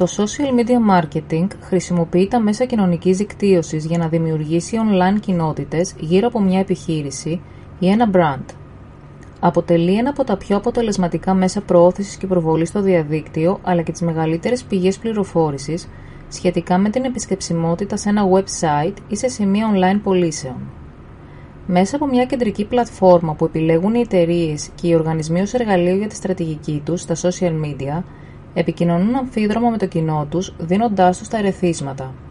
Το social media marketing χρησιμοποιεί τα μέσα κοινωνικής δικτύωσης για να δημιουργήσει online κοινότητες γύρω από μια επιχείρηση ή ένα brand. Αποτελεί ένα από τα πιο αποτελεσματικά μέσα προώθησης και προβολής στο διαδίκτυο, αλλά και τις μεγαλύτερες πηγές πληροφόρησης σχετικά με την επισκεψιμότητα σε ένα website ή σε σημεία online πωλήσεων. Μέσα από μια κεντρική πλατφόρμα που επιλέγουν οι εταιρείες και οι οργανισμοί ως εργαλείο για τη στρατηγική τους στα social media, επικοινωνούν αμφίδρομα με το κοινό τους, δίνοντάς τους τα ερεθίσματα.